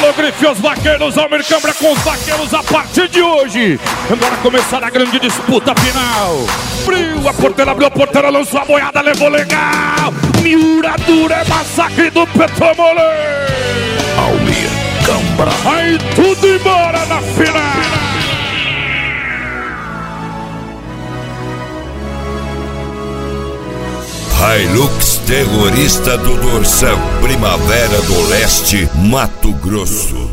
Alô, grife, os vaqueiros, Almir Câmara com os vaqueiros a partir de hoje. Bora começar a grande disputa final. Abriu a porteira, abriu a porteira, lançou a boiada, levou legal. Miura dura, é massacre do Petomole. Almir Câmara. Aí tudo embora na final. Hilux terrorista do Dorsal, Primavera do Leste, Mato Grosso.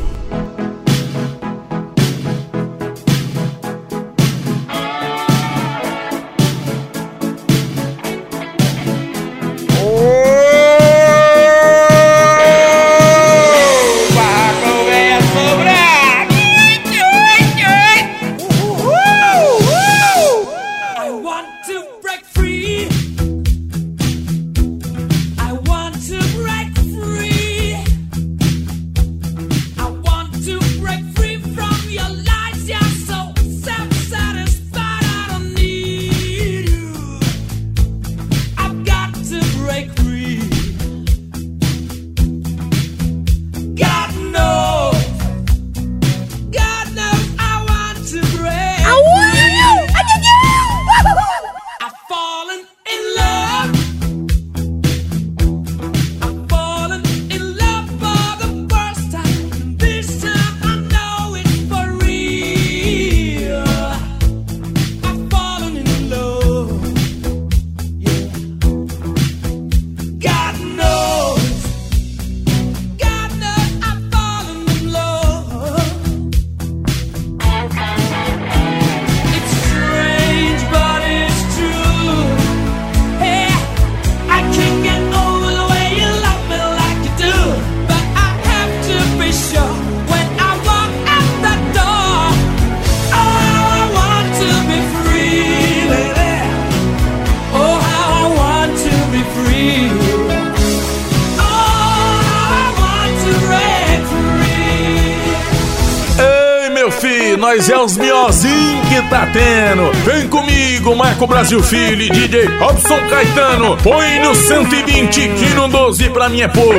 Nós é os miozinhos que tá tendo. Vem comigo, Marco Brasil Filho e DJ Robson Caetano. Põe no 120 que no 12 pra mim é pouco.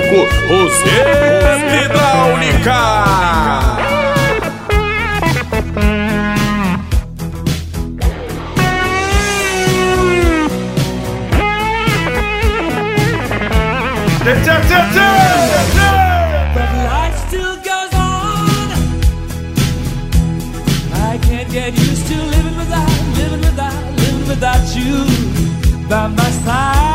Roseta Hidráulica. Get used to living without you by my side.